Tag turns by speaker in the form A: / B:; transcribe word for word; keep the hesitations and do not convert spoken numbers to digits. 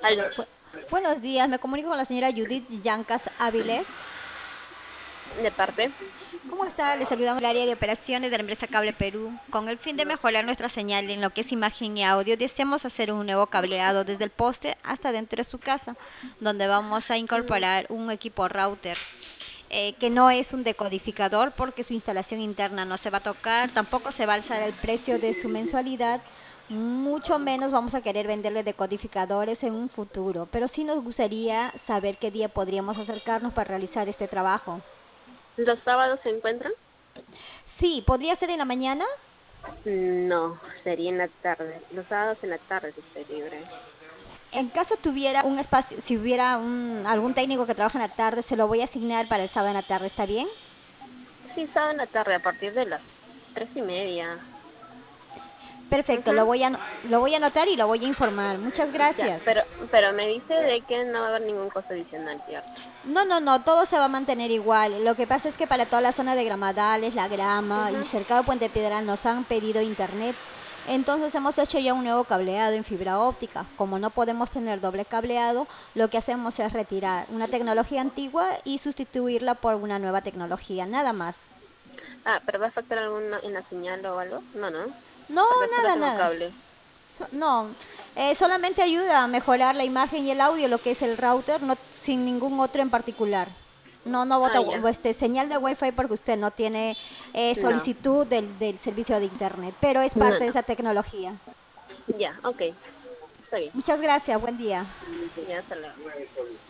A: Aló,
B: Bu- Buenos días, me comunico con la señora Judith Yancas Áviles.
A: de parte.
B: ¿Cómo está? Le saludamos del área de operaciones de la empresa Cable Perú. Con el fin de mejorar nuestra señal en lo que es imagen y audio, deseamos hacer un nuevo cableado desde el poste hasta dentro de su casa, donde vamos a
A: Mm,
B: incorporar un equipo router. Eh, que no es un decodificador porque su instalación interna no se va a tocar, tampoco se va a alzar el precio de su mensualidad, mucho menos vamos a querer venderle decodificadores en un futuro, pero sí nos gustaría saber qué día podríamos acercarnos para realizar este trabajo.
A: ¿Los sábados se encuentran?
B: Sí, podría ser en la mañana.
A: No, sería en la tarde. Los sábados en la tarde si estoy libre.
B: En caso tuviera un espacio, si hubiera un, algún técnico que trabaja en la tarde, se lo voy a asignar para el sábado en la tarde, ¿está bien?
A: Sí, sábado en la tarde, a partir de las tres y media.
B: Perfecto,
A: Ujú.
B: lo voy a, lo voy a anotar y lo voy a informar. Muchas
A: Ya,
B: gracias.
A: pero, pero me dice de que no va a haber ningún costo adicional, ¿cierto?
B: No, no, no, todo se va a mantener igual. Lo que pasa es que para toda la zona de Gramadales, La Grama y
A: Ujú.
B: cerca de Puente Piedral nos han pedido internet. Entonces hemos hecho ya un nuevo cableado en fibra óptica. Como no podemos tener doble cableado, lo que hacemos es retirar una tecnología antigua y sustituirla por una nueva tecnología, nada más.
A: Ah, ¿pero va a afectar alguna en la señal o algo? No, no,
B: No,
A: porque solo
B: nada,
A: tengo
B: nada.
A: cable.
B: So- no, eh, solamente ayuda a mejorar la imagen y el audio, lo que es el router, no, sin ningún otro en particular. No, no
A: Ah,
B: bota
A: ya.
B: wi- este, señal de Wi-Fi porque usted no tiene eh,
A: No,
B: solicitud del, del servicio de Internet, pero es
A: no,
B: parte de
A: no.
B: esa tecnología.
A: Ya, ok. Está bien.
B: Muchas gracias, buen día.
A: Ya, hasta luego.